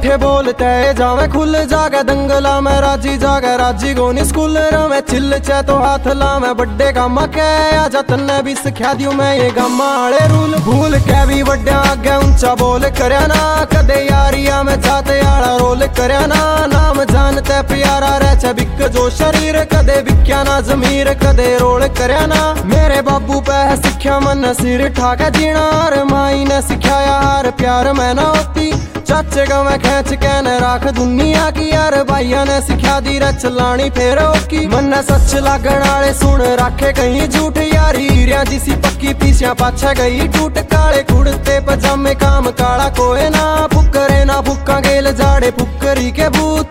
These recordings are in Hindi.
बैठे बोलते जावे खुल जागे दंगला में राजी जागे राजी गोनी स्कूल में चिल चे तो हाथ ला मैं बड्डे गामा के आजा तन्ने भी सिखा दियो मैं ये गामा आले रूल भूल के भी बड्डे आगे ऊंचा बोल करया ना कदे यारिया में जाते आला रोल करया ना नाम जानते प्यारा रह बिक जो शरीर कदे बिक्या ना जमीर कदे रोल करया ना मेरे बाबू पे सिक्ख्या मन सिर ठाके जीना और माई ने सिखाया हार प्यार में ना होती चाचे का मैं खेच के न राख दुनिया की यार भाइया ने सिखा दी रे चलानी फेर की मन सच लागण वाले सुन राखे कहीं झूठ यारी हीरिया जिसी पक्की पीछा पाछे गई टूट काले कुड़ते पजामे काम काला कोई ना फुकरे ना फुका गेल जाड़े फुकरी के भूत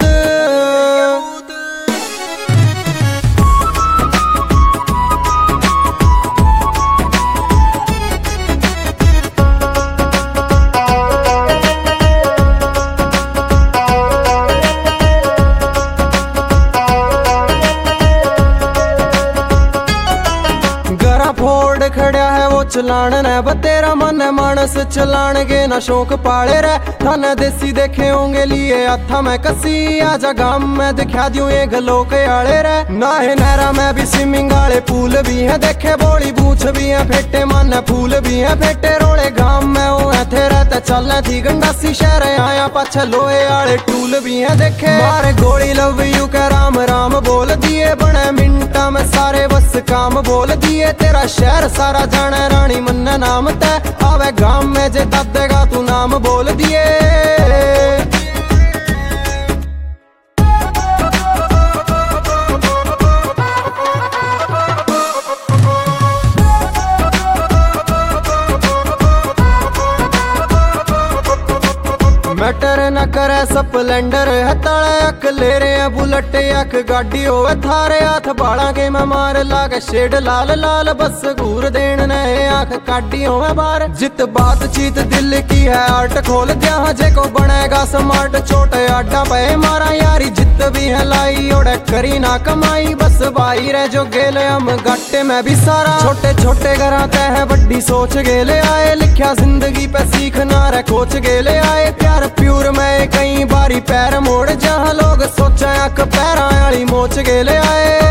फोड़ खड़ा है वो चलान ने बतेरा मन मानस चलान के ना शौक पाले रे थाने देसी देखे होंगे लिए अथा में कसी आजा गाम में दिखा दियो ये गलो के आले रे ना है नहरा में भी स्विमिंग वाले पूल भी है देखे बोली बूछ भी है फेटे मन फूल भी है फेटे रोले गाम में वो है थे रहते चलने थी गंडासी शहर आया पाछे लोहे वाले टूल भी है देखे मारे गोली लव यू के राम राम बोल दिए बने मिनटा में सारे बस काम बोल दिए तेरा शहर सारा जाने रानी मन्ना नाम तय आवे गांव में जे देगा तू नाम बोल दिए मैटर न करे स्प्लेंडर हताले अक ले रहे बुलेट अक गाड़ी होवे थारे हाथ बाड़ा के मैं मार लागे शेड लाल लाल बस घूर देन ने आंख काटी होवे बार जित बातचीत दिल की है आर्ट खोल दिया जे को बनेगा स्मार्ट छोटे आडा पे मारा यारी जित भी है लाई ओड़े करी ना कमाई बस भाई रे जो गेले हम गट्टे में भी सारा छोटे छोटे घराते हैं बड्डी सोच गेले आए लिखा जिंदगी पे सीखना रे कोच गेले आए प्यार प्यूर में कई बारी पैर मोड़ जहाँ लोग सोचा पैरा वाली मोच गेले आए